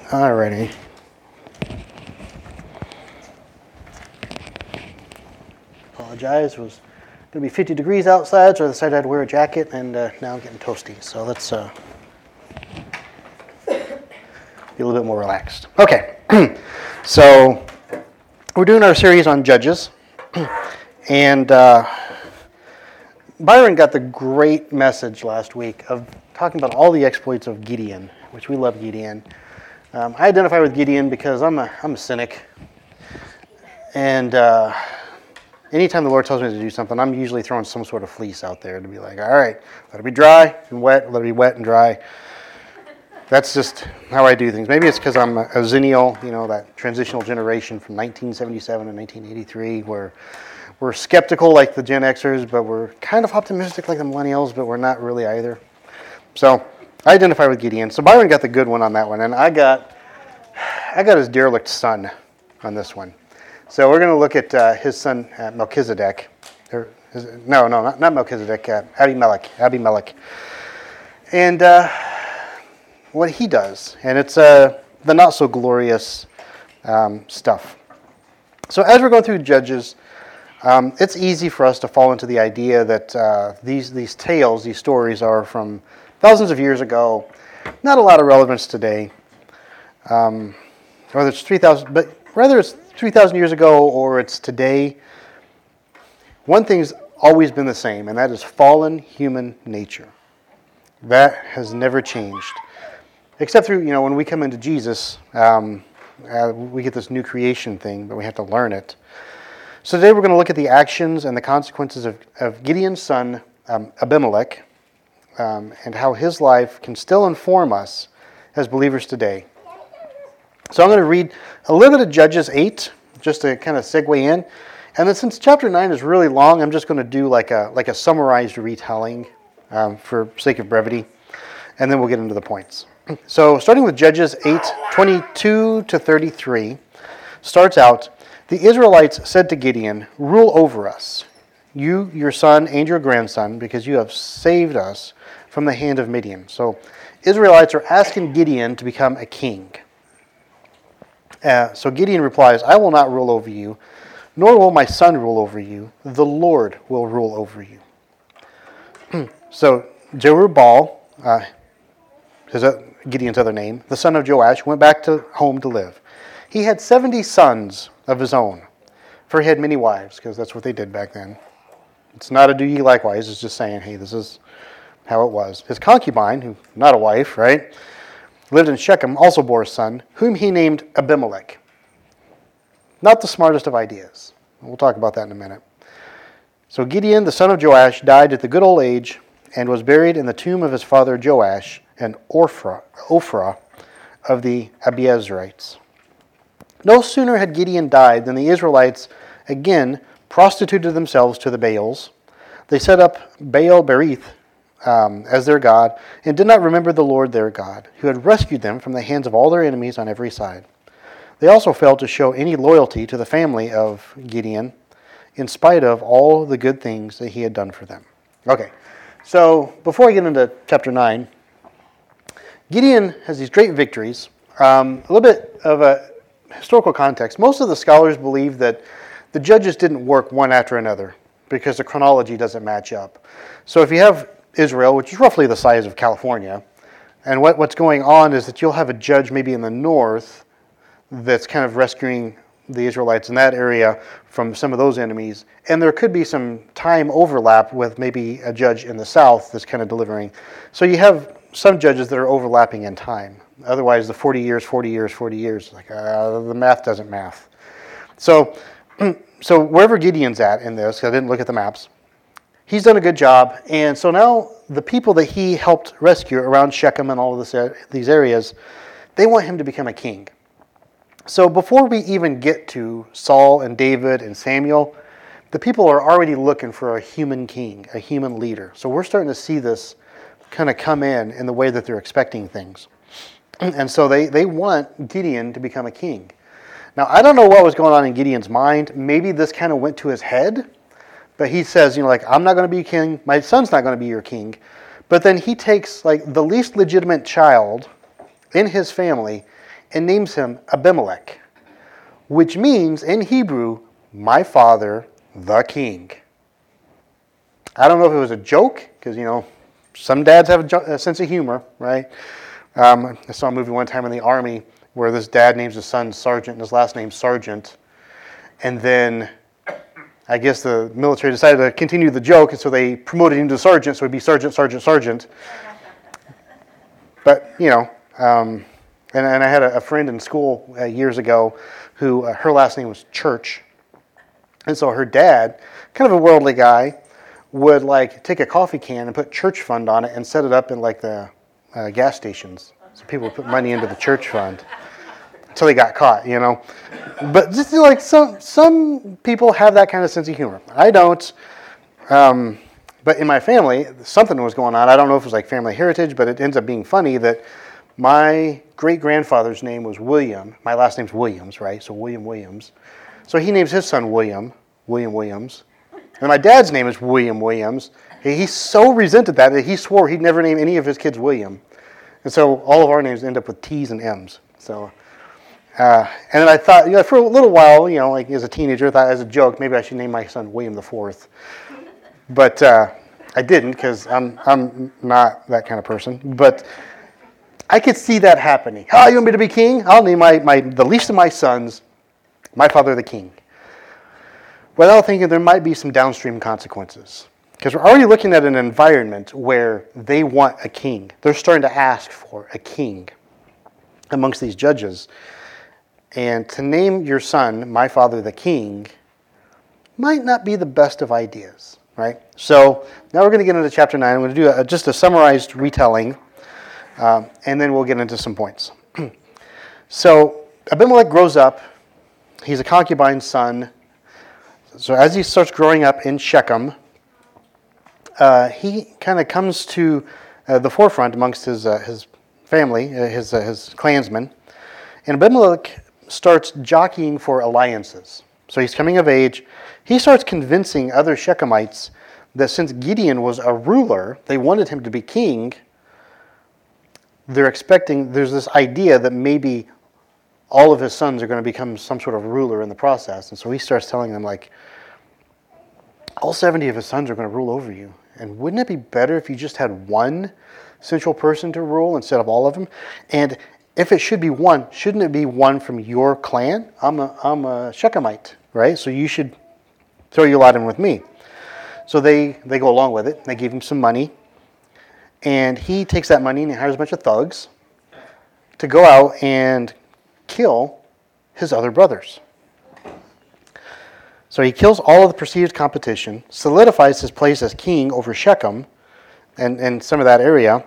Alrighty. Apologize. It was going to be 50 degrees outside, so I decided I'd wear a jacket, and now I'm getting toasty. So let's be a little bit more relaxed. Okay. So we're doing our series on Judges, and Byron got the great message last week of talking about all the exploits of Gideon, which we love Gideon. I identify with Gideon because I'm a cynic, and anytime the Lord tells me to do something, I'm usually throwing some sort of fleece out there to be like, all right, let it be dry and wet, let it be wet and dry. That's just how I do things. Maybe it's because I'm a Zennial, that transitional generation from 1977 to 1983, where we're skeptical like the Gen Xers, but we're kind of optimistic like the Millennials, but we're not really either. So I identify with Gideon. So Byron got the good one on that one, and I got his derelict son on this one. So we're going to look at his son Melchizedek. Not Melchizedek. Abimelech. And what he does, and it's the not so glorious stuff. So as we're going through Judges, it's easy for us to fall into the idea that these tales, these stories, are from thousands of years ago. Not a lot of relevance today. Whether it's 3,000, but whether it's 3,000 years ago or it's today, one thing's always been the same, and that is fallen human nature. That has never changed. Except through, when we come into Jesus, we get this new creation thing, but we have to learn it. So today we're going to look at the actions and the consequences of Gideon's son, Abimelech, and how his life can still inform us as believers today. So I'm going to read a little bit of Judges 8, just to kind of segue in. And then since chapter 9 is really long, I'm just going to do like a summarized retelling for sake of brevity. And then we'll get into the points. So starting with Judges 8:22 to 33, starts out, "The Israelites said to Gideon, 'Rule over us, you, your son, and your grandson, because you have saved us from the hand of Midian.'" So Israelites are asking Gideon to become a king. So Gideon replies, "I will not rule over you, nor will my son rule over you. The Lord will rule over you." So Jerubbaal, Gideon's other name, the son of Joash, went back to home to live. He had 70 sons of his own, for he had many wives, because that's what they did back then. It's not a do ye likewise, it's just saying, hey, this is how it was. His concubine, who not a wife, right, lived in Shechem, also bore a son, whom he named Abimelech. Not the smartest of ideas. We'll talk about that in a minute. So Gideon, the son of Joash, died at the good old age and was buried in the tomb of his father Joash in Ophrah of the Abiezrites. No sooner had Gideon died than the Israelites again prostituted themselves to the Baals. They set up Baal Berith as their god, and did not remember the Lord their God, who had rescued them from the hands of all their enemies on every side. They also failed to show any loyalty to the family of Gideon, in spite of all the good things that he had done for them. Okay, so before I get into chapter 9, Gideon has these great victories. A little bit of a historical context. Most of the scholars believe that the judges didn't work one after another because the chronology doesn't match up. So if you have Israel, which is roughly the size of California, and what's going on is that you'll have a judge maybe in the north that's kind of rescuing the Israelites in that area from some of those enemies, and there could be some time overlap with maybe a judge in the south that's kind of delivering. So you have some judges that are overlapping in time. Otherwise, the 40 years, like the math doesn't math. So wherever Gideon's at in this, 'cause I didn't look at the maps, he's done a good job, and so now the people that he helped rescue around Shechem and all of these areas, they want him to become a king. So before we even get to Saul and David and Samuel, the people are already looking for a human king, a human leader. So we're starting to see this kind of come in the way that they're expecting things. And so they want Gideon to become a king. Now, I don't know what was going on in Gideon's mind. Maybe this kind of went to his head. But he says, I'm not going to be king. My son's not going to be your king. But then he takes the least legitimate child in his family and names him Abimelech, which means in Hebrew, my father, the king. I don't know if it was a joke, because, some dads have a sense of humor, right? I saw a movie one time in the Army where this dad names his son Sergeant, and his last name's Sergeant. And then I guess the military decided to continue the joke, and so they promoted him to sergeant, so it'd be Sergeant, Sergeant, Sergeant. But, and I had a friend in school years ago who her last name was Church. And so her dad, kind of a worldly guy, would take a coffee can and put church fund on it and set it up in the gas stations. So people would put money into the church fund until they got caught, But just some people have that kind of sense of humor. I don't. But in my family, something was going on. I don't know if it was family heritage, but it ends up being funny that my great-grandfather's name was William. My last name's Williams, right? So William Williams. So he names his son William Williams. And my dad's name is William Williams. He so resented that he swore he'd never name any of his kids William. And so all of our names end up with T's and M's. So, and then I thought, for a little while, as a teenager, I thought as a joke, maybe I should name my son William the Fourth. But I didn't, because I'm not that kind of person. But I could see that happening. Oh, you want me to be king? I'll name the least of my sons, my father the king. Without thinking there might be some downstream consequences. Because we're already looking at an environment where they want a king. They're starting to ask for a king amongst these judges. And to name your son, my father the king, might not be the best of ideas, right? So now we're going to get into chapter 9. I'm going to do just a summarized retelling, and then we'll get into some points. So Abimelech grows up. He's a concubine's son. So as he starts growing up in Shechem, he kind of comes to the forefront amongst his family, his clansmen. And Abimelech starts jockeying for alliances. So he's coming of age. He starts convincing other Shechemites that since Gideon was a ruler, they wanted him to be king. There's this idea that maybe all of his sons are going to become some sort of ruler in the process. And so he starts telling them, all 70 of his sons are going to rule over you. And wouldn't it be better if you just had one central person to rule instead of all of them? And if it should be one, shouldn't it be one from your clan? I'm a Shechemite, right? So you should throw your lot in with me. So they go along with it. They give him some money. And he takes that money and he hires a bunch of thugs to go out and kill his other brothers. So he kills all of the perceived competition, solidifies his place as king over Shechem and some of that area.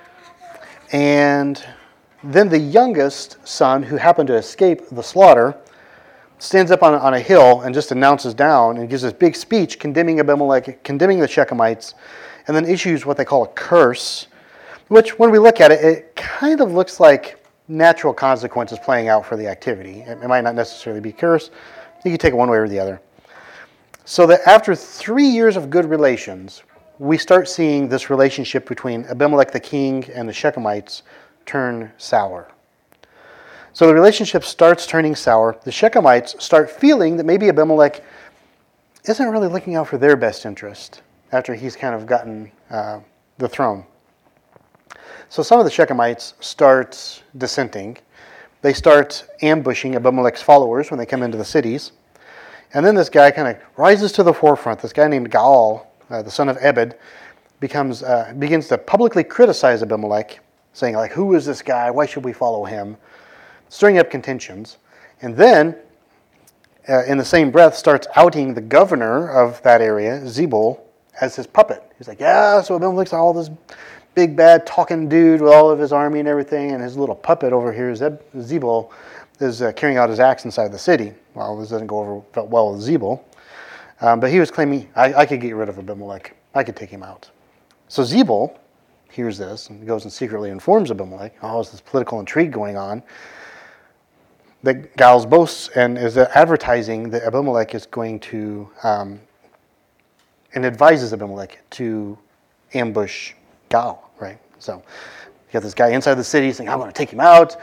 And then the youngest son, who happened to escape the slaughter, stands up on a hill and just announces down and gives this big speech condemning Abimelech, condemning the Shechemites, and then issues what they call a curse, which when we look at it, it kind of looks like natural consequences playing out for the activity. It might not necessarily be a curse. You can take it one way or the other. So that after 3 years of good relations, we start seeing this relationship between Abimelech the king and the Shechemites turn sour. So the relationship starts turning sour. The Shechemites start feeling that maybe Abimelech isn't really looking out for their best interest after he's kind of gotten the throne. So some of the Shechemites start dissenting. They start ambushing Abimelech's followers when they come into the cities. And then this guy kind of rises to the forefront. This guy named Gaal, the son of Ebed, begins to publicly criticize Abimelech, saying, who is this guy? Why should we follow him? Stirring up contentions. And then, in the same breath, starts outing the governor of that area, Zebul, as his puppet. He's like, yeah, so Abimelech's all this big, bad, talking dude with all of his army and everything, and his little puppet over here, Zebul, is carrying out his acts inside the city. Well, this doesn't go over well with Zebul. But he was claiming, I could get rid of Abimelech. I could take him out. So Zebul hears this and goes and secretly informs Abimelech, there's this political intrigue going on, that Gaal's boasts and is advertising that Abimelech is going to, and advises Abimelech to ambush Gaal, right? So you got this guy inside the city saying, I'm going to take him out.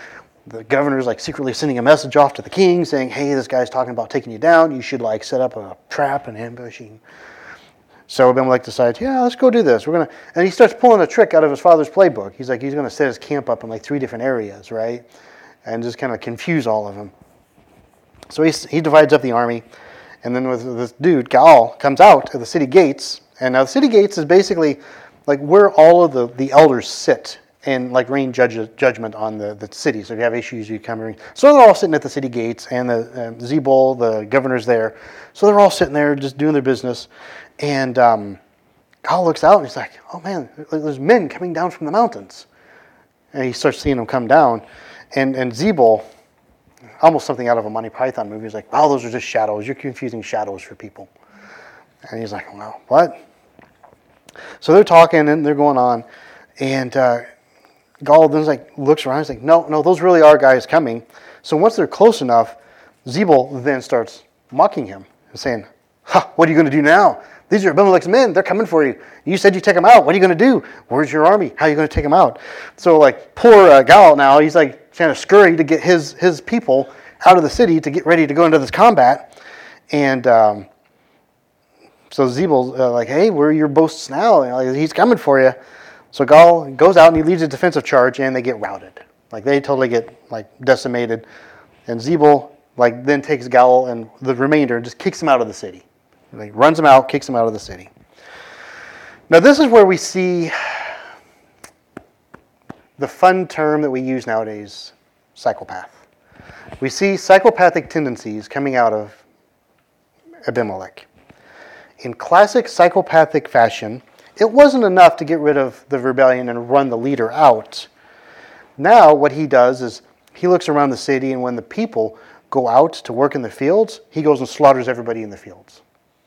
the governor's like secretly sending a message off to the king saying, hey, this guy's talking about taking you down. You should like set up a trap and ambushing. So Abimelech decides, yeah, let's go do this. And he starts pulling a trick out of his father's playbook. He's going to set his camp up in like 3 different areas, right? And just kind of confuse all of them. So he divides up the army. And then with this dude, Gaal, comes out of the city gates. And now the city gates is basically like where all of the elders sit and like rain judgment on the city. So if you have issues, you come in. So they're all sitting at the city gates, and the Zebul, the governor's there. So they're all sitting there just doing their business. And Gaal looks out and he's like, oh man, there's men coming down from the mountains. And he starts seeing them come down. And Zebul, almost something out of a Monty Python movie, he's like, wow, those are just shadows. You're confusing shadows for people. And he's like, well, what? So they're talking and they're going on. And Gaal then looks around. He's like, no, those really are guys coming. So once they're close enough, Zebul then starts mocking him and saying, what are you going to do now? These are Abimelech's men. They're coming for you. You said you take them out. What are you going to do? Where's your army? How are you going to take them out? So poor Gaal now, he's trying to scurry to get his people out of the city to get ready to go into this combat. And so Zebul's hey, where are your boasts now? He's coming for you. So Gaal goes out and he leads a defensive charge, and they get routed. They totally get decimated. And Zebul then takes Gaal and the remainder and just kicks him out of the city. Runs him out, kicks him out of the city. Now this is where we see the fun term that we use nowadays, psychopath. We see psychopathic tendencies coming out of Abimelech. In classic psychopathic fashion, it wasn't enough to get rid of the rebellion and run the leader out. Now what he does is he looks around the city, and when the people go out to work in the fields, he goes and slaughters everybody in the fields.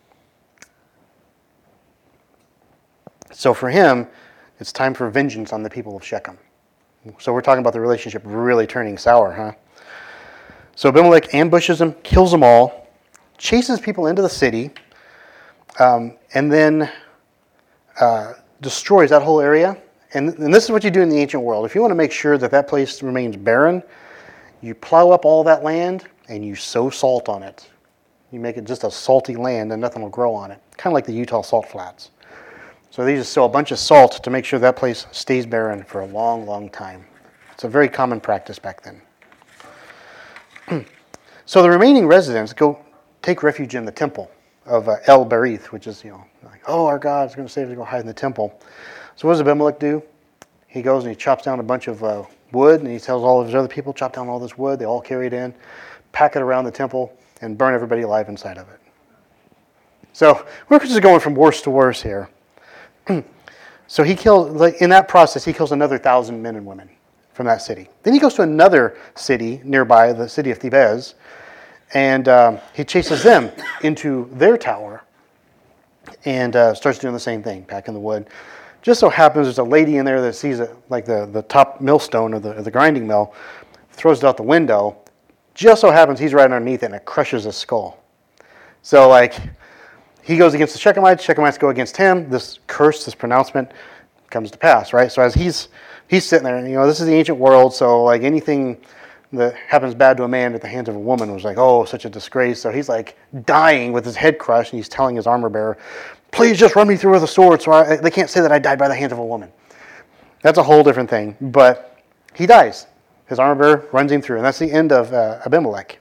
So for him, it's time for vengeance on the people of Shechem. So we're talking about the relationship really turning sour, huh? So Abimelech ambushes them, kills them all, chases people into the city, and then destroys that whole area. And this is what you do in the ancient world. If you want to make sure that place remains barren, you plow up all that land and you sow salt on it. You make it just a salty land and nothing will grow on it. Kind of like the Utah salt flats. So they just sow a bunch of salt to make sure that place stays barren for a long, long time. It's a very common practice back then. So the remaining residents go take refuge in the temple of El Berith, which is, our God's going to save us, go hide in the temple. So what does Abimelech do? He goes and he chops down a bunch of wood, and he tells all of his other people, chop down all this wood. They all carry it in, pack it around the temple, and burn everybody alive inside of it. So we're just going from worse to worse here. So he kills, in that process, he kills another 1,000 men and women from that city. Then he goes to another city nearby, the city of Thebez, and he chases them into their tower and starts doing the same thing, packing the wood. Just so happens there's a lady in there that sees it, the top millstone of the grinding mill, throws it out the window. Just so happens he's right underneath it, and it crushes his skull. So he goes against the Shechemites go against him. This curse, this pronouncement comes to pass, right? So as he's sitting there, and this is the ancient world, so anything that happens bad to a man at the hands of a woman was such a disgrace. So he's dying with his head crushed, and he's telling his armor bearer, please just run me through with a sword so they can't say that I died by the hands of a woman. That's a whole different thing. But he dies. His armor bearer runs him through, and that's the end of Abimelech.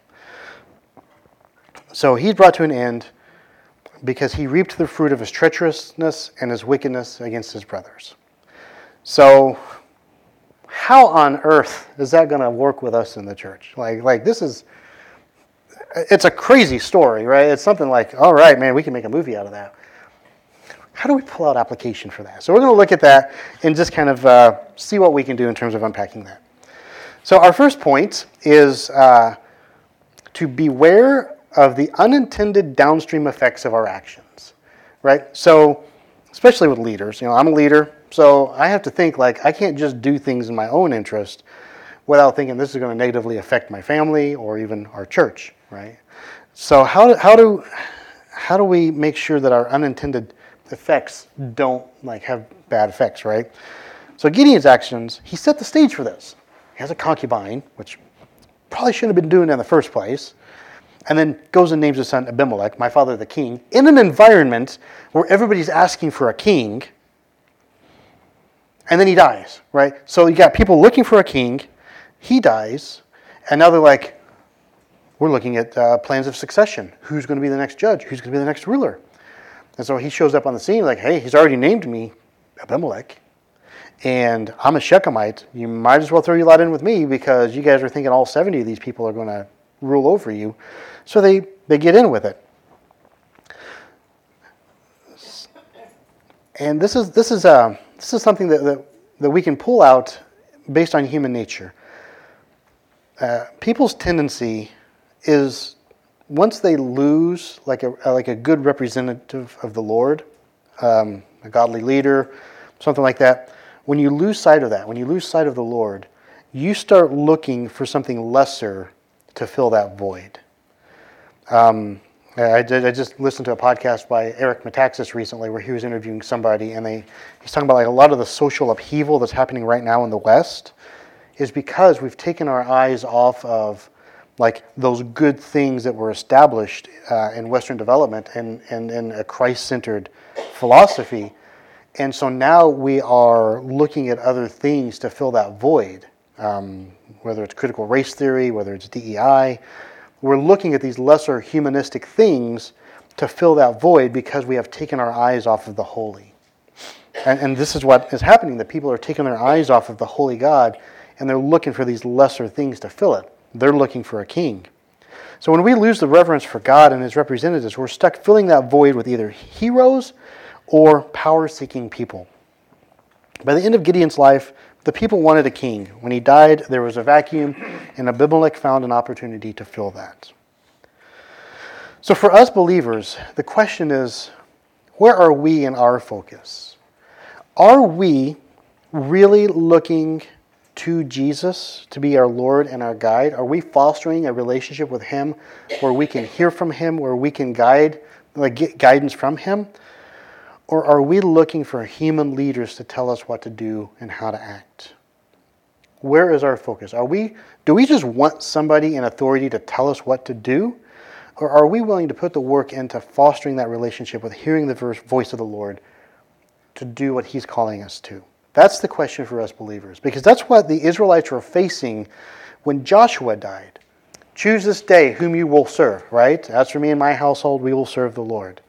So he's brought to an end because he reaped the fruit of his treacherousness and his wickedness against his brothers. So how on earth is that going to work with us in the church? It's a crazy story, right? It's something all right, man, we can make a movie out of that. How do we pull out application for that? So we're going to look at that and just kind of see what we can do in terms of unpacking that. So our first point is to beware of the unintended downstream effects of our actions, right? So especially with leaders, I'm a leader, so I have to think I can't just do things in my own interest without thinking this is going to negatively affect my family or even our church, right? So how do we make sure that our unintended effects don't have bad effects, right? So Gideon's actions, he set the stage for this. He has a concubine, which probably shouldn't have been doing it in the first place. And then goes and names his son Abimelech, my father the king, in an environment where everybody's asking for a king. And then he dies, right? So you got people looking for a king. He dies. And now they're like, we're looking at plans of succession. Who's going to be the next judge? Who's going to be the next ruler? And so he shows up on the scene like, hey, he's already named me Abimelech. And I'm a Shechemite. You might as well throw your lot in with me because you guys are thinking all 70 of these people are going to rule over you. So they get in with it. And this is something that we can pull out based on human nature. People's tendency is once they lose like a good representative of the Lord, a godly leader, something like that. When you lose sight of that, when you lose sight of the Lord, you start looking for something lesser to fill that void. I just listened to a podcast by Eric Metaxas recently where he was interviewing somebody, and he's talking about like a lot of the social upheaval that's happening right now in the West is because we've taken our eyes off of like those good things that were established in Western development and in a Christ-centered philosophy. And so now we are looking at other things to fill that void, whether it's critical race theory, whether it's DEI. We're looking at these lesser humanistic things to fill that void because we have taken our eyes off of the holy. And this is what is happening, that people are taking their eyes off of the holy God and they're looking for these lesser things to fill it. They're looking for a king. So when we lose the reverence for God and his representatives, we're stuck filling that void with either heroes or power-seeking people. By the end of Gideon's life, the people wanted a king. When he died, there was a vacuum, and Abimelech found an opportunity to fill that. So for us believers, the question is, where are we in our focus? Are we really looking to Jesus to be our Lord and our guide? Are we fostering a relationship with him where we can hear from him, where we can get guidance from him? Or are we looking for human leaders to tell us what to do and how to act? Where is our focus? Do we just want somebody in authority to tell us what to do? Or are we willing to put the work into fostering that relationship with hearing the voice of the Lord to do what he's calling us to? That's the question for us believers, because that's what the Israelites were facing when Joshua died. Choose this day whom you will serve, right? As for me and my household, we will serve the Lord.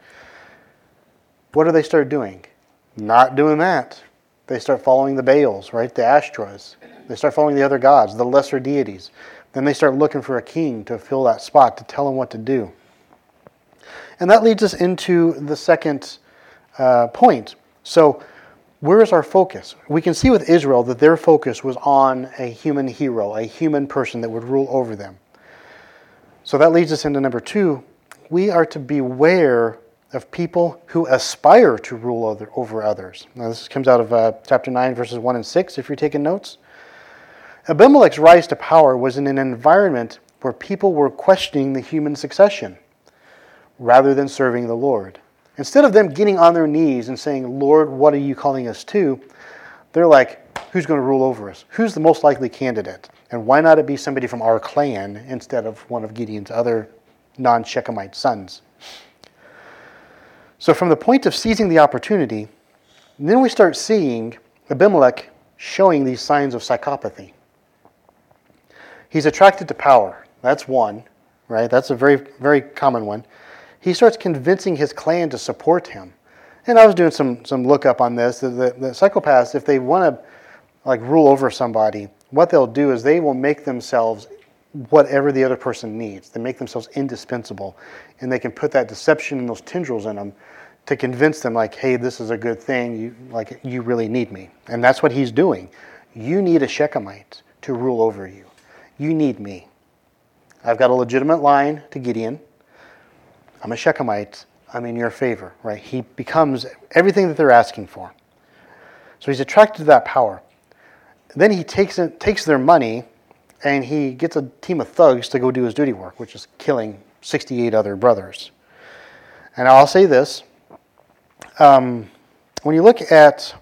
What do they start doing? Not doing that. They start following the Baals, right? The Ashtoreths. They start following the other gods, the lesser deities. Then they start looking for a king to fill that spot, to tell them what to do. And that leads us into the second point. So, where is our focus? We can see with Israel that their focus was on a human hero, a human person that would rule over them. So that leads us into number 2. We are to beware of people who aspire to rule over others. Now this comes out of chapter 9, verses 1 and 6, if you're taking notes. Abimelech's rise to power was in an environment where people were questioning the human succession rather than serving the Lord. Instead of them getting on their knees and saying, Lord, what are you calling us to? They're like, who's going to rule over us? Who's the most likely candidate? And why not it be somebody from our clan instead of one of Gideon's other non-Shechemite sons? So from the point of seizing the opportunity, then we start seeing Abimelech showing these signs of psychopathy. He's attracted to power. That's one, right? That's a very, very common one. He starts convincing his clan to support him. And I was doing some look up on this. The psychopaths, if they want to rule over somebody, what they'll do is they will make themselves whatever the other person needs. They make themselves indispensable. And they can put that deception and those tendrils in them to convince them hey, this is a good thing. You really need me. And that's what he's doing. You need a Shechemite to rule over you. You need me. I've got a legitimate line to Gideon. I'm a Shechemite. I'm in your favor, right? He becomes everything that they're asking for. So he's attracted to that power. Then he takes their money and he gets a team of thugs to go do his duty work, which is killing 68 other brothers. And I'll say this. When you look at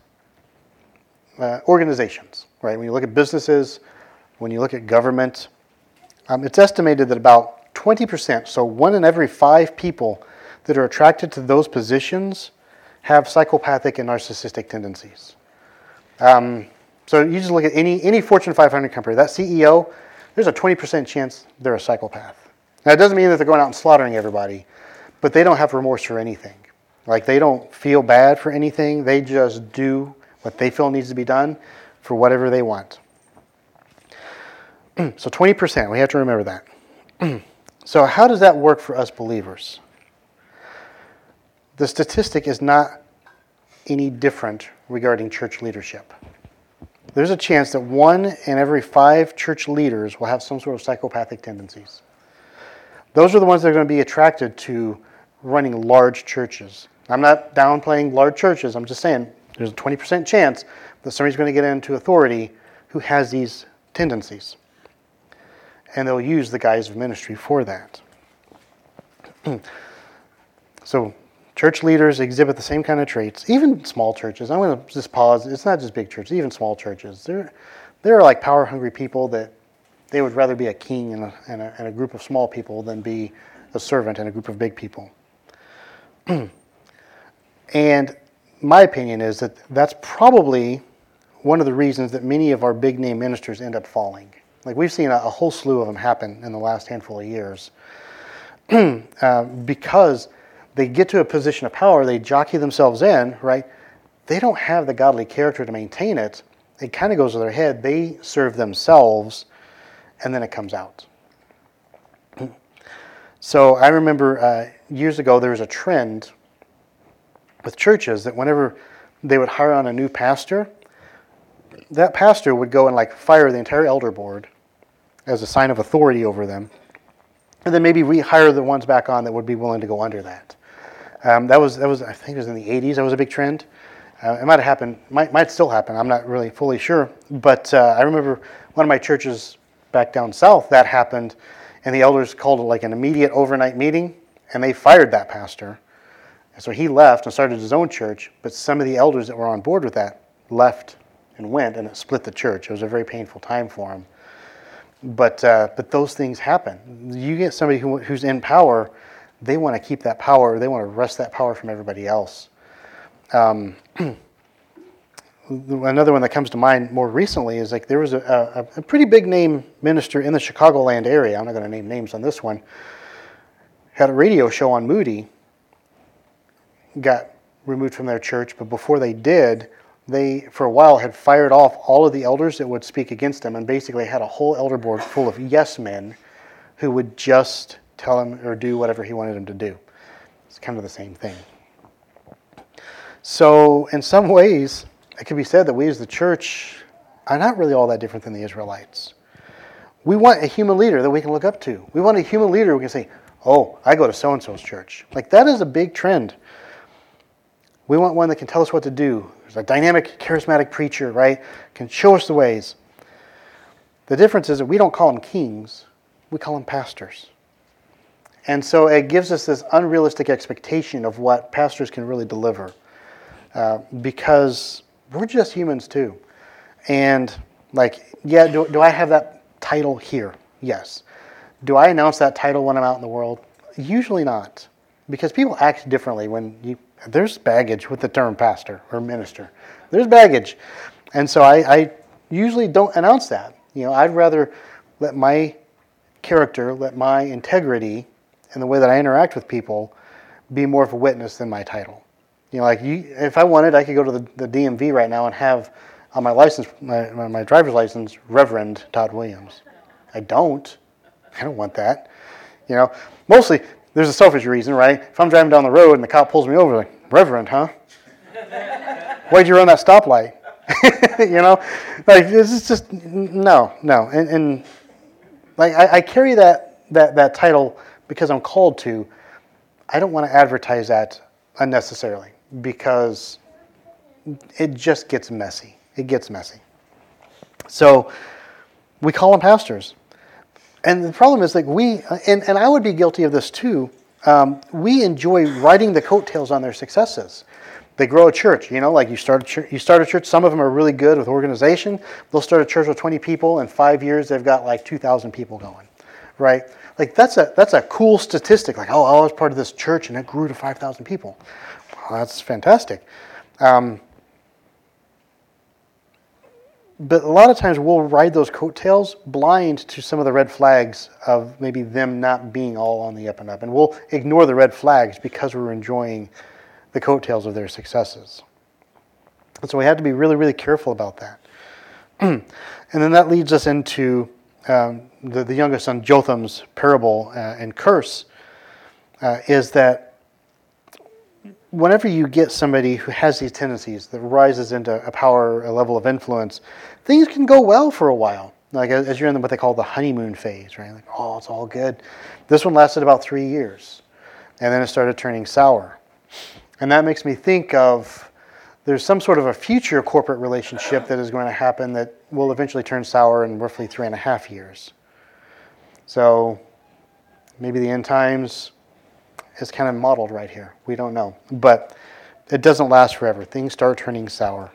organizations, right? When you look at businesses, when you look at government, It's estimated that about 20%, so 1 in every 5 people that are attracted to those positions have psychopathic and narcissistic tendencies. So you just look at any Fortune 500 company, that CEO, there's a 20% chance they're a psychopath. Now, it doesn't mean that they're going out and slaughtering everybody, but they don't have remorse for anything. Like, they don't feel bad for anything. They just do what they feel needs to be done for whatever they want. So 20%, we have to remember that. So how does that work for us believers? The statistic is not any different regarding church leadership. There's a chance that 1 in every 5 church leaders will have some sort of psychopathic tendencies. Those are the ones that are going to be attracted to running large churches. I'm not downplaying large churches. I'm just saying there's a 20% chance that somebody's going to get into authority who has these tendencies. And they'll use the guise of ministry for that. So church leaders exhibit the same kind of traits, even small churches. I'm going to just pause. It's not just big churches, even small churches. There are like power-hungry people that they would rather be a king in a group of small people than be a servant in a group of big people. And my opinion is that that's probably one of the reasons that many of our big-name ministers end up falling. Like, we've seen a whole slew of them happen in the last handful of years. Because they get to a position of power, they jockey themselves in, right? They don't have the godly character to maintain it. It kind of goes to their head. They serve themselves, and then it comes out. So I remember years ago there was a trend with churches that whenever they would hire on a new pastor, that pastor would go and like fire the entire elder board as a sign of authority over them, and then maybe rehire the ones back on that would be willing to go under that. That was I think it was in the 80s. That was a big trend. It might have happened, might still happen. I'm not really fully sure. But I remember one of my churches back down south, that happened, and the elders called it like an immediate overnight meeting, and they fired that pastor. And so he left and started his own church, but some of the elders that were on board with that left and went, and it split the church. It was a very painful time for him. But those things happen. You get somebody who's in power, they want to keep that power. They want to wrest that power from everybody else. Another one that comes to mind more recently is like there was a pretty big name minister in the Chicagoland area. I'm not going to name names on this one. Had a radio show on Moody. Got removed from their church, but before they did, they, for a while, had fired off all of the elders that would speak against them and basically had a whole elder board full of yes men who would just tell him or do whatever he wanted them to do. It's kind of the same thing. So in some ways, it could be said that we as the church are not really all that different than the Israelites. We want a human leader that we can look up to. We want a human leader who can say, oh, I go to so-and-so's church. Like, that is a big trend. We want one that can tell us what to do. There's a dynamic, charismatic preacher, right? Can show us the ways. The difference is that we don't call them kings. We call them pastors. And so it gives us this unrealistic expectation of what pastors can really deliver. Because we're just humans too. And like, yeah, do I have that title here? Yes. Do I announce that title when I'm out in the world? Usually not. Because people act differently when there's baggage with the term pastor or minister. There's baggage. And so I usually don't announce that. You know, I'd rather let my character, let my integrity, and the way that I interact with people be more of a witness than my title. You know, like if I wanted, I could go to the DMV right now and have on my license, my driver's license, Reverend Todd Williams. I don't want that. You know, mostly there's a selfish reason, right? If I'm driving down the road and the cop pulls me over, like, Reverend, huh? Why'd you run that stoplight? You know, like, this is just no. And like I carry that title because I'm called to. I don't want to advertise that unnecessarily because it just gets messy. It gets messy. So we call them pastors. And the problem is, like, and I would be guilty of this too, we enjoy riding the coattails on their successes. They grow a church, you know, like you start a church, some of them are really good with organization. They'll start a church with 20 people, in 5 years they've got like 2,000 people going. right? Like that's a cool statistic. Like, oh, I was part of this church and it grew to 5,000 people. Well, that's fantastic. But a lot of times we'll ride those coattails blind to some of the red flags of maybe them not being all on the up and up. And we'll ignore the red flags because we're enjoying the coattails of their successes. And so we have to be really, really careful about that. And then that leads us into the youngest son Jotham's parable and curse, is that whenever you get somebody who has these tendencies that rises into a power, a level of influence, things can go well for a while. Like as you're in what they call the honeymoon phase, right? Like, oh, it's all good. This one lasted about 3 years, and then it started turning sour. And that makes me think of there's some sort of a future corporate relationship that is going to happen that will eventually turn sour in roughly 3.5 years. So maybe the end times is kind of modeled right here. We don't know. But it doesn't last forever. Things start turning sour.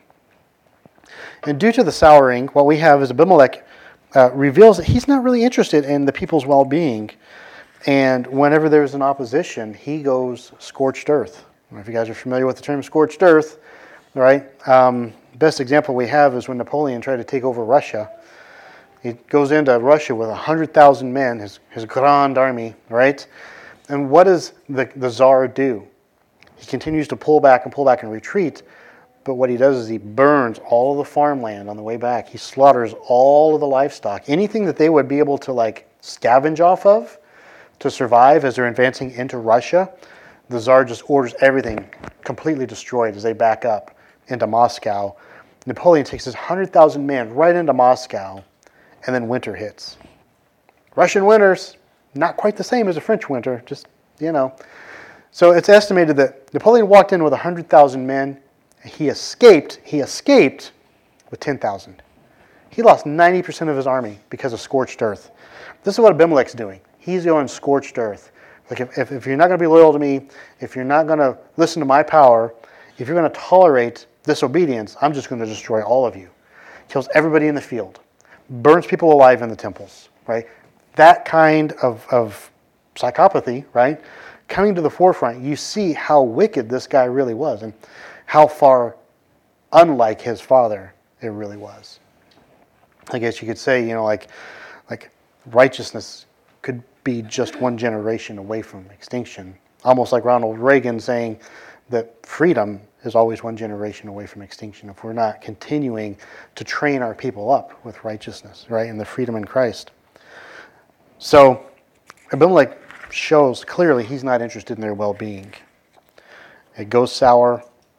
And due to the souring, what we have is Abimelech reveals that he's not really interested in the people's well-being. And whenever there's an opposition, he goes scorched earth. I don't know if you guys are familiar with the term scorched earth, right? Best example we have is when Napoleon tried to take over Russia. He goes into Russia with 100,000 men, his Grand Army, right? And what does the Tsar do? He continues to pull back and retreat, but what he does is he burns all of the farmland on the way back. He slaughters all of the livestock. Anything that they would be able to like scavenge off of to survive as they're advancing into Russia, the Tsar just orders everything completely destroyed as they back up into Moscow. Napoleon takes his 100,000 men right into Moscow, and then winter hits. Russian winters, not quite the same as a French winter, just, you know. So it's estimated that Napoleon walked in with 100,000 men. He escaped with 10,000. He lost 90% of his army because of scorched earth. This is what Abimelech's doing. He's going scorched earth. Like if you're not going to be loyal to me, if you're not going to listen to my power, if you're going to tolerate disobedience, I'm just going to destroy all of you. Kills everybody in the field. Burns people alive in the temples, right? That kind of psychopathy, right? Coming to the forefront, you see how wicked this guy really was and how far unlike his father it really was. I guess you could say, you know, like righteousness could be just one generation away from extinction. Almost like Ronald Reagan saying that freedom is always one generation away from extinction if we're not continuing to train our people up with righteousness, right, and the freedom in Christ. So Abimelech shows clearly he's not interested in their well-being. It goes sour,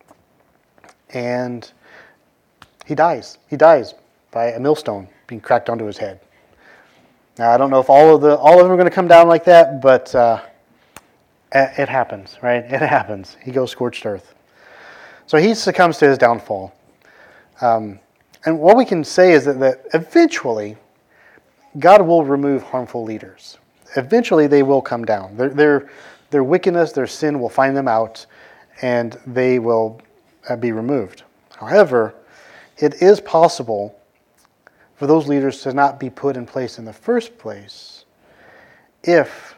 and he dies. He dies by a millstone being cracked onto his head. Now I don't know if all of them are going to come down like that, but it happens, right? It happens. He goes scorched earth. So he succumbs to his downfall. And what we can say is that eventually God will remove harmful leaders. Eventually they will come down. Their wickedness, their sin will find them out, and they will be removed. However, it is possible for those leaders to not be put in place in the first place if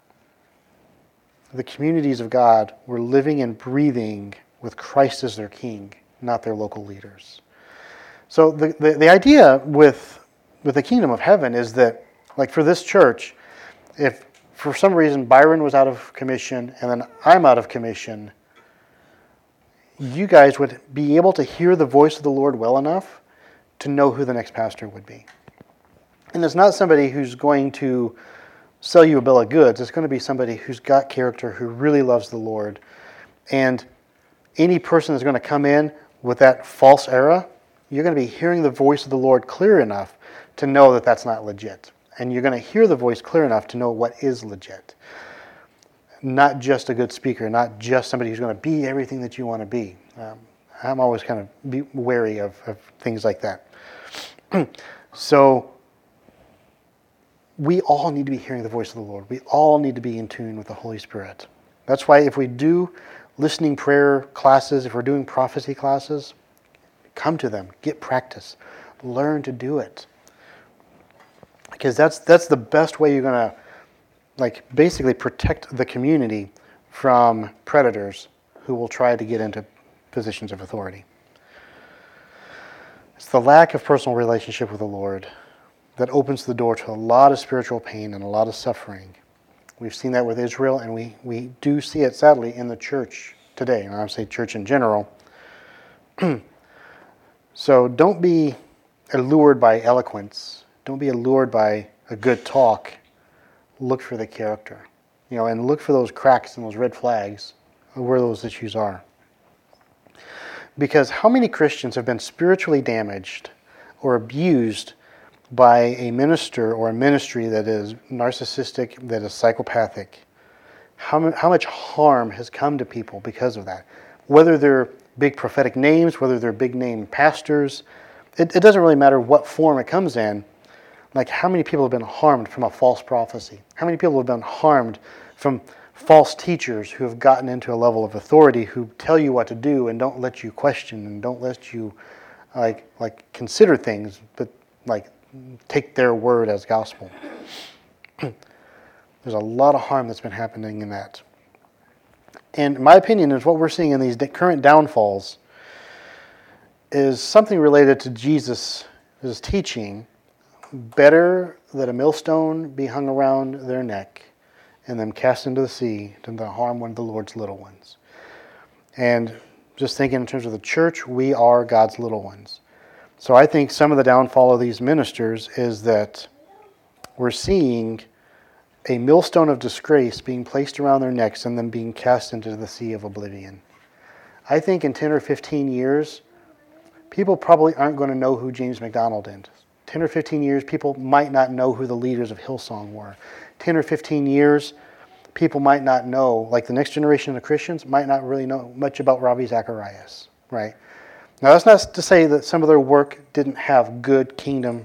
the communities of God were living and breathing with Christ as their king, not their local leaders. So the idea with the kingdom of heaven is that, like for this church, if for some reason Byron was out of commission and then I'm out of commission, you guys would be able to hear the voice of the Lord well enough to know who the next pastor would be. And it's not somebody who's going to sell you a bill of goods. It's going to be somebody who's got character, who really loves the Lord. And any person that's going to come in with that false era, you're going to be hearing the voice of the Lord clear enough to know that that's not legit. And you're going to hear the voice clear enough to know what is legit. Not just a good speaker, not just somebody who's going to be everything that you want to be. I'm always kind of wary of things like that. So we all need to be hearing the voice of the Lord. We all need to be in tune with the Holy Spirit. That's why if we do listening prayer classes, if we're doing prophecy classes, come to them, get practice, learn to do it. Because that's the best way you're going to basically protect the community from predators who will try to get into positions of authority. It's the lack of personal relationship with the Lord that opens the door to a lot of spiritual pain and a lot of suffering. We've seen that with Israel, and we do see it, sadly, in the church today. And I would say church in general. So don't be allured by eloquence. Don't be allured by a good talk. Look for the character, and look for those cracks and those red flags of where those issues are. Because how many Christians have been spiritually damaged or abused by a minister or a ministry that is narcissistic, that is psychopathic? How much harm has come to people because of that? Whether they're big prophetic names, whether they're big name pastors, it doesn't really matter what form it comes in. How many people have been harmed from a false prophecy? How many people have been harmed from false teachers who have gotten into a level of authority who tell you what to do and don't let you question and don't let you consider things, but take their word as gospel? There's a lot of harm that's been happening in that. And my opinion is what we're seeing in these current downfalls is something related to Jesus' teaching. Better that a millstone be hung around their neck and them cast into the sea than to harm one of the Lord's little ones. And just thinking in terms of the church, we are God's little ones. So I think some of the downfall of these ministers is that we're seeing a millstone of disgrace being placed around their necks and them being cast into the sea of oblivion. I think in 10 or 15 years, people probably aren't going to know who James MacDonald is. 10 or 15 years, people might not know who the leaders of Hillsong were. 10 or 15 years, people might not know, the next generation of Christians might not really know much about Ravi Zacharias, right? Now, that's not to say that some of their work didn't have good kingdom,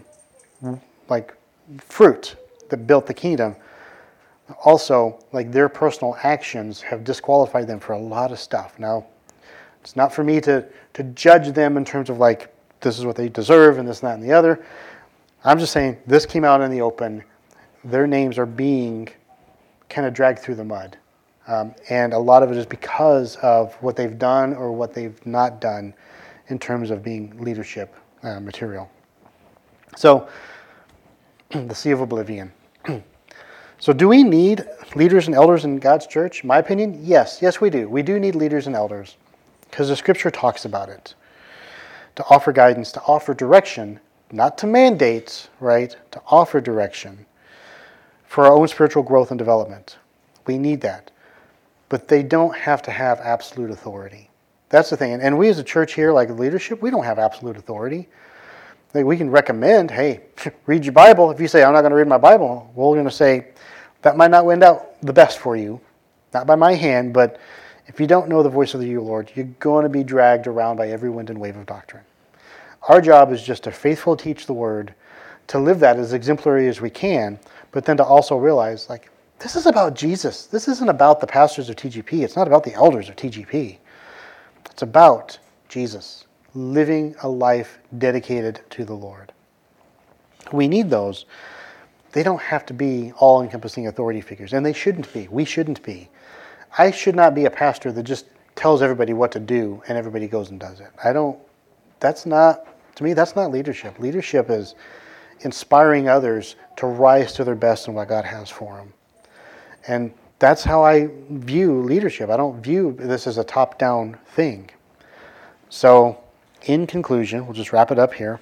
fruit that built the kingdom. Also, their personal actions have disqualified them for a lot of stuff. Now, it's not for me to judge them in terms of this is what they deserve and this and that and the other. I'm just saying this came out in the open. Their names are being kind of dragged through the mud. And a lot of it is because of what they've done or what they've not done in terms of being leadership material. So, the sea of oblivion. So do we need leaders and elders in God's church? My opinion, yes. Yes, we do. We do need leaders and elders because the Scripture talks about it. To offer guidance, to offer direction, not to mandate, right? To offer direction for our own spiritual growth and development. We need that. But they don't have to have absolute authority. That's the thing. And we as a church here, leadership, we don't have absolute authority. We can recommend, hey, read your Bible. If you say, I'm not going to read my Bible, we're going to say, that might not wind out the best for you. Not by my hand, but if you don't know the voice of the Lord, you're going to be dragged around by every wind and wave of doctrine. Our job is just to faithfully teach the Word, to live that as exemplary as we can, but then to also realize, this is about Jesus. This isn't about the pastors of TGP. It's not about the elders of TGP. It's about Jesus, living a life dedicated to the Lord. We need those. They don't have to be all-encompassing authority figures, and they shouldn't be. We shouldn't be. I should not be a pastor that just tells everybody what to do and everybody goes and does it. To me, that's not leadership. Leadership is inspiring others to rise to their best in what God has for them. And that's how I view leadership. I don't view this as a top-down thing. So, in conclusion, we'll just wrap it up here.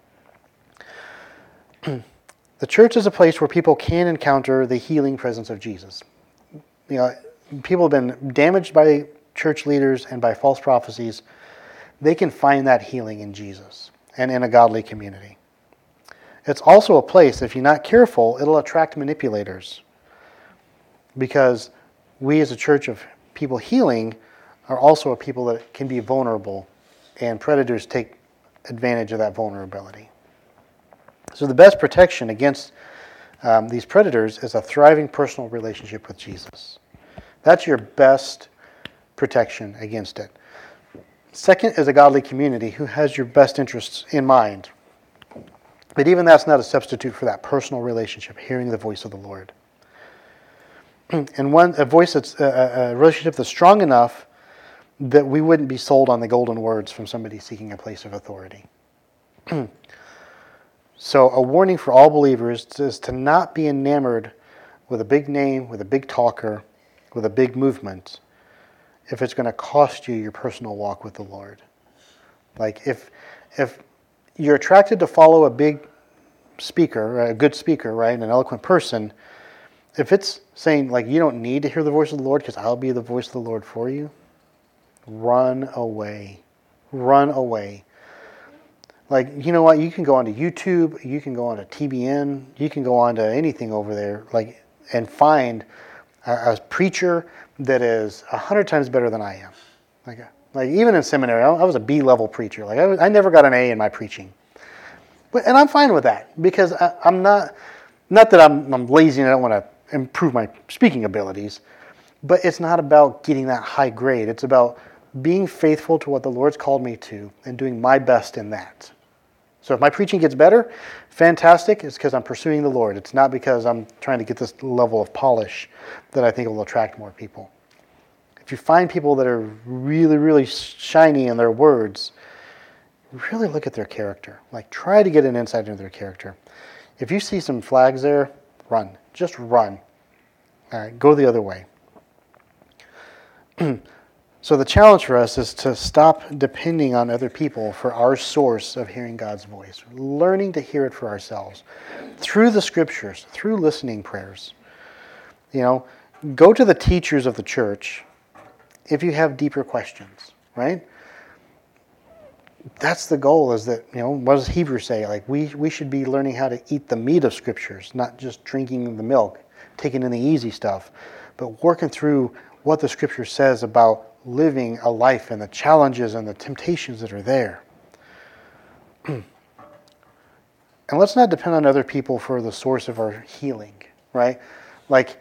The church is a place where people can encounter the healing presence of Jesus. People have been damaged by church leaders and by false prophecies. They can find that healing in Jesus and in a godly community. It's also a place, if you're not careful, it'll attract manipulators. Because we as a church of people healing are also a people that can be vulnerable, and predators take advantage of that vulnerability. So the best protection against these predators is a thriving personal relationship with Jesus. That's your best protection against it. Second is a godly community who has your best interests in mind. But even that's not a substitute for that personal relationship, hearing the voice of the Lord. And a relationship that's strong enough that we wouldn't be sold on the golden words from somebody seeking a place of authority. So a warning for all believers is to not be enamored with a big name, with a big talker, with a big movement, if it's going to cost you your personal walk with the Lord. Like if you're attracted to follow a big speaker, a good speaker, right, an eloquent person, if it's saying, like, you don't need to hear the voice of the Lord because I'll be the voice of the Lord for you, run away. Run away. Like, you know what? You can go onto YouTube, you can go onto TBN, you can go onto anything over there, like, and find a preacher that is 100 times better than I am. Like even in seminary, I was a B-level preacher. Like I never got an A in my preaching, and I'm fine with that because I'm not that I'm lazy and I don't want to improve my speaking abilities, but it's not about getting that high grade. It's about being faithful to what the Lord's called me to and doing my best in that. So if my preaching gets better, fantastic. It's because I'm pursuing the Lord. It's not because I'm trying to get this level of polish that I think will attract more people. If you find people that are really, really shiny in their words, really look at their character. Like, try to get an insight into their character. If you see some flags there, run. Just run. All right, go the other way. So the challenge for us is to stop depending on other people for our source of hearing God's voice. Learning to hear it for ourselves. Through the scriptures, through listening prayers. You know, go to the teachers of the church if you have deeper questions, right? That's the goal, is that, you know, what does Hebrews say? Like, we should be learning how to eat the meat of scriptures, not just drinking the milk, taking in the easy stuff, but working through what the scripture says about living a life and the challenges and the temptations that are there. And let's not depend on other people for the source of our healing, right? Like,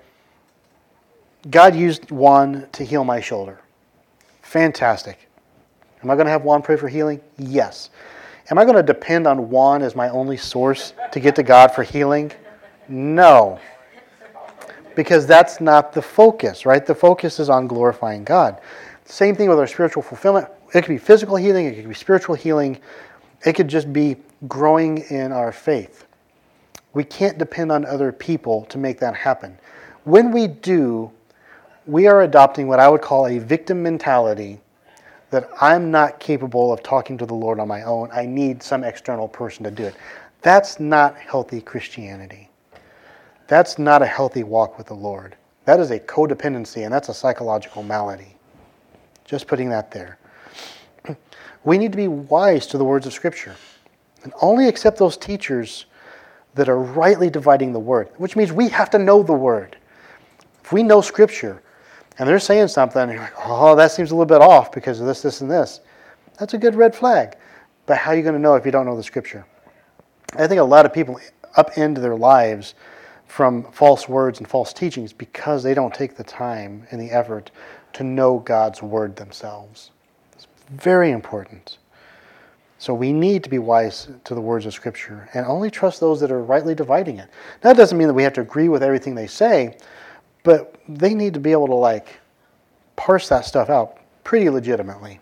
God used Juan to heal my shoulder. Fantastic. Am I going to have Juan pray for healing? Yes. Am I going to depend on Juan as my only source to get to God for healing? No. Because that's not the focus, right? The focus is on glorifying God. Same thing with our spiritual fulfillment. It could be physical healing, it could be spiritual healing. It could just be growing in our faith. We can't depend on other people to make that happen. When we do, we are adopting what I would call a victim mentality, that I'm not capable of talking to the Lord on my own. I need some external person to do it. That's not healthy Christianity. That's not a healthy walk with the Lord. That is a codependency, and that's a psychological malady. Just putting that there. We need to be wise to the words of Scripture and only accept those teachers that are rightly dividing the Word, which means we have to know the Word. If we know Scripture and they're saying something, and you're like, oh, that seems a little bit off because of this, this, and this, that's a good red flag. But how are you going to know if you don't know the Scripture? I think a lot of people upend their lives from false words and false teachings because they don't take the time and the effort to know God's Word themselves. It's very important. So we need to be wise to the words of Scripture and only trust those that are rightly dividing it. That doesn't mean that we have to agree with everything they say, but they need to be able to parse that stuff out pretty legitimately.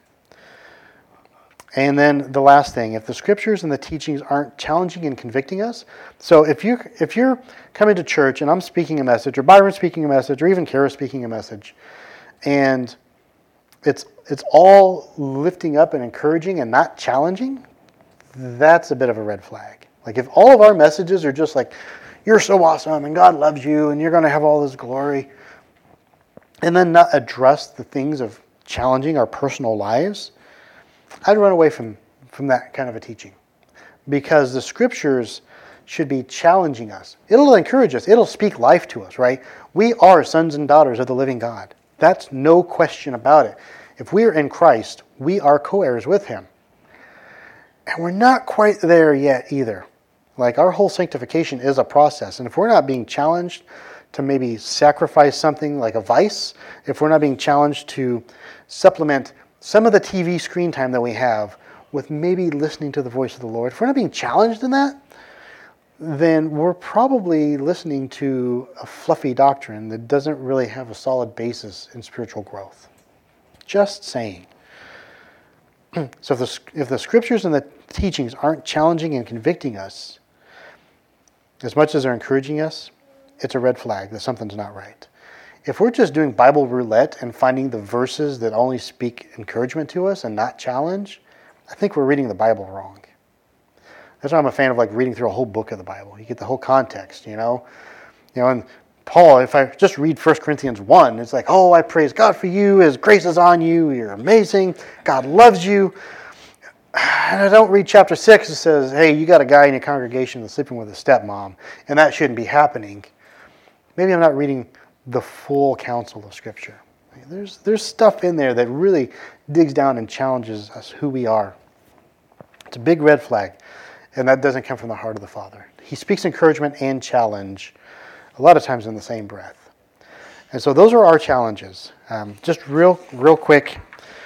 And then the last thing, if the Scriptures and the teachings aren't challenging and convicting us, so if you're coming to church and I'm speaking a message, or Byron's speaking a message, or even Kara's speaking a message, and it's all lifting up and encouraging and not challenging, that's a bit of a red flag. Like, if all of our messages are just like, you're so awesome and God loves you and you're going to have all this glory, and then not address the things of challenging our personal lives, I'd run away from that kind of a teaching. Because the Scriptures should be challenging us. It'll encourage us. It'll speak life to us, right? We are sons and daughters of the living God. That's no question about it. If we are in Christ, we are co-heirs with Him. And we're not quite there yet either. Like, our whole sanctification is a process. And if we're not being challenged to maybe sacrifice something like a vice, if we're not being challenged to supplement some of the TV screen time that we have with maybe listening to the voice of the Lord, if we're not being challenged in that, then we're probably listening to a fluffy doctrine that doesn't really have a solid basis in spiritual growth. Just saying. So if the scriptures and the teachings aren't challenging and convicting us as much as they're encouraging us, it's a red flag that something's not right. If we're just doing Bible roulette and finding the verses that only speak encouragement to us and not challenge, I think we're reading the Bible wrong. That's why I'm a fan of reading through a whole book of the Bible. You get the whole context, and Paul, if I just read 1 Corinthians 1, it's like, oh, I praise God for you, His grace is on you, you're amazing, God loves you. And I don't read chapter 6, it says, hey, you got a guy in your congregation that's sleeping with a stepmom, and that shouldn't be happening. Maybe I'm not reading the full counsel of Scripture. There's stuff in there that really digs down and challenges us, who we are. It's a big red flag. And that doesn't come from the heart of the Father. He speaks encouragement and challenge a lot of times in the same breath. And so those are our challenges. Just real quick,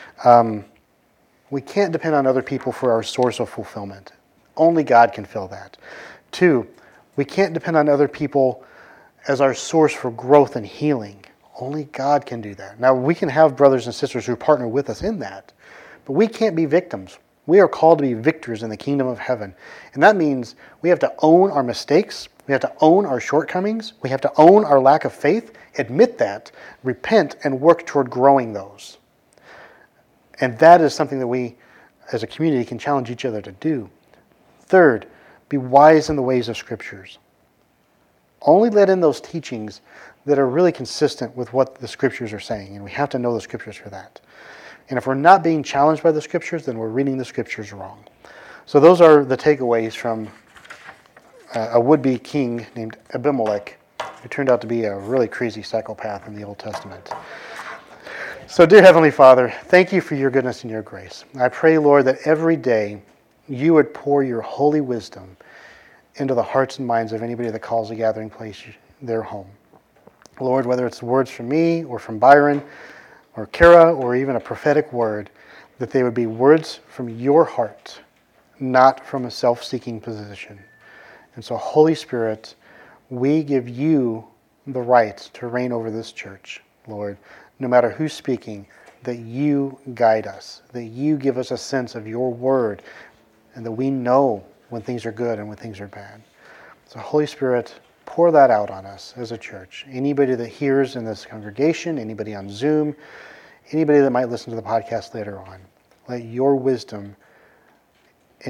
we can't depend on other people for our source of fulfillment. Only God can fill that. 2, we can't depend on other people as our source for growth and healing. Only God can do that. Now, we can have brothers and sisters who partner with us in that, but we can't be victims. We are called to be victors in the kingdom of heaven. And that means we have to own our mistakes. We have to own our shortcomings. We have to own our lack of faith, admit that, repent, and work toward growing those. And that is something that we, as a community, can challenge each other to do. 3rd, be wise in the ways of Scriptures. Only let in those teachings that are really consistent with what the Scriptures are saying. And we have to know the Scriptures for that. And if we're not being challenged by the Scriptures, then we're reading the Scriptures wrong. So those are the takeaways from a would-be king named Abimelech, who turned out to be a really crazy psychopath in the Old Testament. So dear Heavenly Father, thank you for your goodness and your grace. I pray, Lord, that every day you would pour your holy wisdom into the hearts and minds of anybody that calls a gathering place their home. Lord, whether it's words from me or from Byron, or Kara, or even a prophetic word, that they would be words from your heart, not from a self-seeking position. And so, Holy Spirit, we give you the right to reign over this church, Lord, no matter who's speaking, that you guide us, that you give us a sense of your word, and that we know when things are good and when things are bad. So, Holy Spirit, pour that out on us as a church. Anybody that hears in this congregation, anybody on Zoom, anybody that might listen to the podcast later on, let your wisdom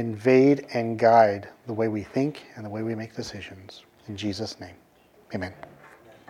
invade and guide the way we think and the way we make decisions. In Jesus' name, amen.